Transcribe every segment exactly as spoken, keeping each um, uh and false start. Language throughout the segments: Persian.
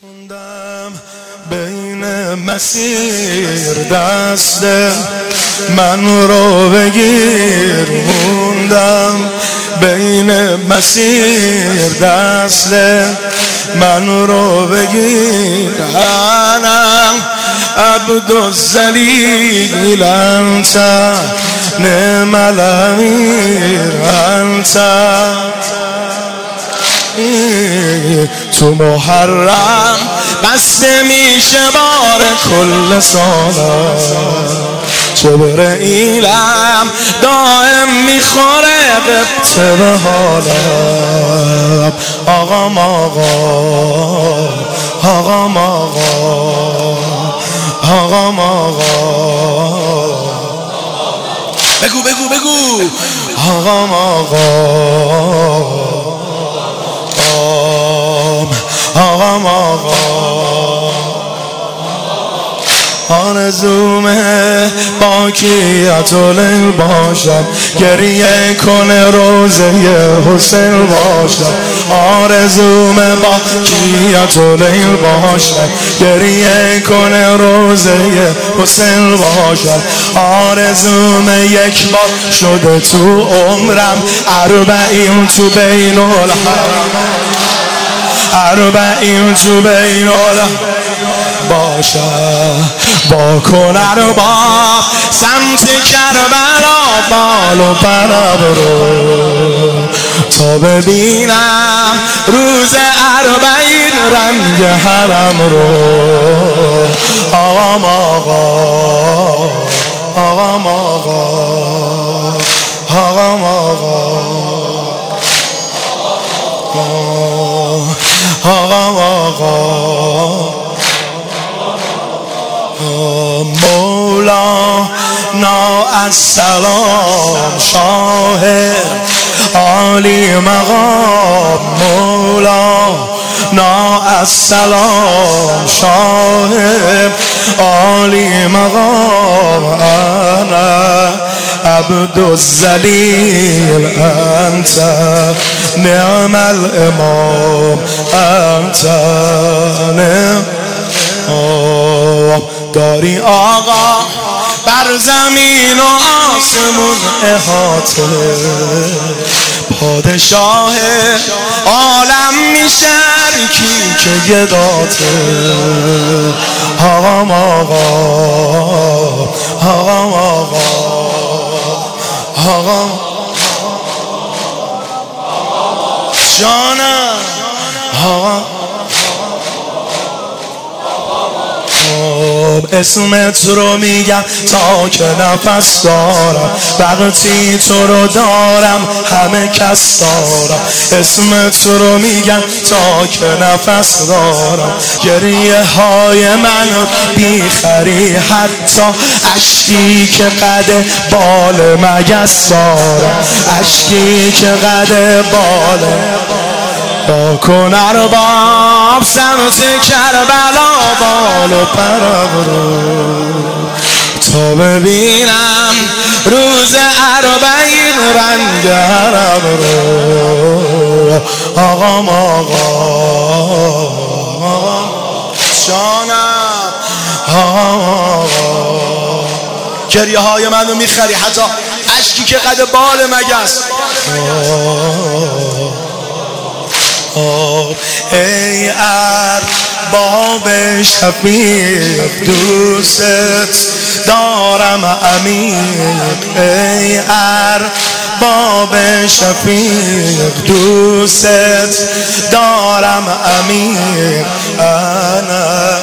موندم بین مسیر دست من رو بگیر، موندم بین مسیر دست من رو بگیر. انم عبدالذلیل انت نعم الامیر انت. تو محرم بسته میشه بار کل سالم، جبرئیلم دائم میخوره قبط به حالم. آقام آقا آقام آقا آقام آقا بگو بگو بگو آقام آقا آقام آقا. آرزومه باکیت لیل باشم، گریه کنه روزه حسین باشم. آرزومه باکیت لیل باشم، گریه کنه روزه حسین باشم. آرزومه یک بار شده تو عمرم، اربعین تو بین الحرم، اربعین تو بین الحرم باشم. با کنر و با سمت کربلا بال و پرم رو، تا ببینم روز اربعین رنگ حرم رو. آقام آقا آقام آقا آقام آقا آقام آقا. مولانا السلام شاهد عالی مقام، مولانا السلام شاهد عالی مقام. انا عبدالذلیل انت نعم الامام انت نعم. داری آقا بر زمین و آسمون احاطه، پادشاه عالم میشرکی که گداته. آقام آقا آقام آقا آقام جانم آقا. اسمت رو میگم تا که نفس دارم، وقتی تو رو دارم همه کس دارم. اسمت رو میگم تا که نفس دارم، گریه های من بیخری، حتی اشکی که قد بال مگس دارم، اشکی که قد بال. با کنر باب سمت کربلا بال و پرم رو، تا ببینم روز اربعین رنگ حرم رو. آقام آقا جانم آقام آقا. گریه های منو میخری، حتی اشکی که قد بال مگس. ای ارباب شفیق دوست دارم عمیق، ای ارباب شفیق دوست دارم عمیق. انا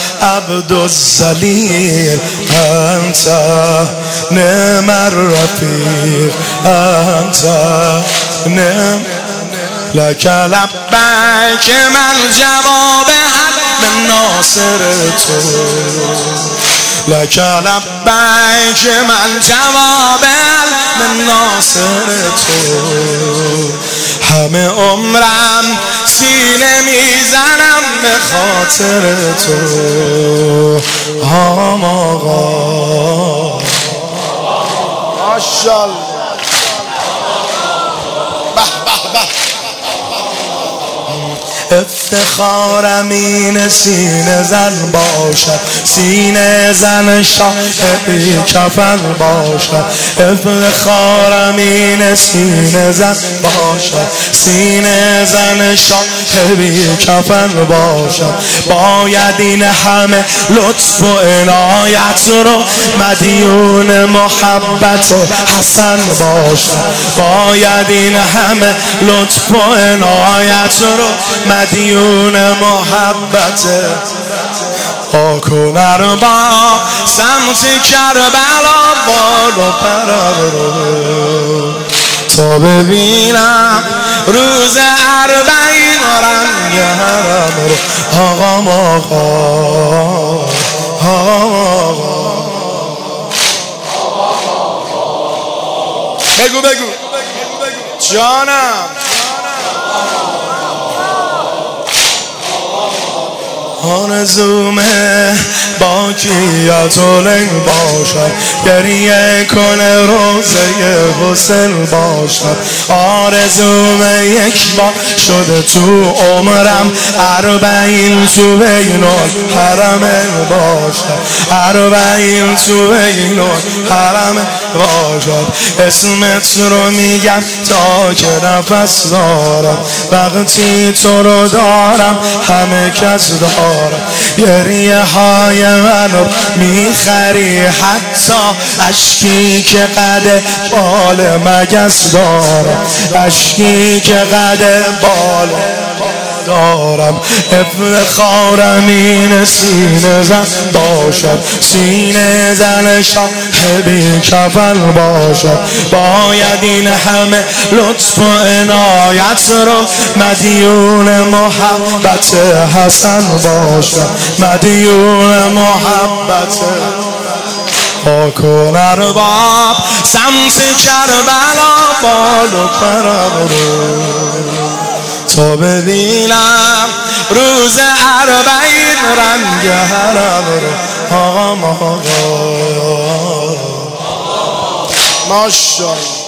عبدالذلیل انت نعم الرفیق انت نعم. لک لبیک من جواب حلم ناصر تو، لک لبیک من جواب حلم ناصر تو. همه عمرم سینه میزنم به خاطر تو. آقام آقا ماشاءالله. افتخارم این سینه زن باشد، سینه زن شاه بی کفن باشد. افتخارم این سینه زن باشد، سینه زن شاه بی کفن باشد. باید این همه لطف و عنایت رو مدیون محبت حسن باشد. باید این همه لطف و عنایت رو مدیون محبت آکو نربا سمت کربلا بالو پرم رو تا ببینم روز اربعین رنگ حرم رو. آقا آقا آقا بگو بگو جانم آرزومه با کیاتولنگ باشد، گریه کنه روزه حسن باشد. آرزومه یک بار شده تو عمرم اربعین تو بین الحرم باشد، اربعین تو بین الحرم باشد. اسمت رو میگم تا که نفس دارم، وقتی تو رو دارم همه کس دارم. گریه های منو میخری حتی اشکی که قد بال مگس دارم، اشکی که قد بال دارم. افتخارم این سینه زن باشد، سینه زن شاه بی کفن باشد. باید این همه لطف و عنایت رو مدیون محبت حسن باشد، مدیون محبت آکو نرباب سمت کربلا بالو پرم رو تا ببینم روز اربعین رنگ حرم رو. آقا آقا ماشاءالله.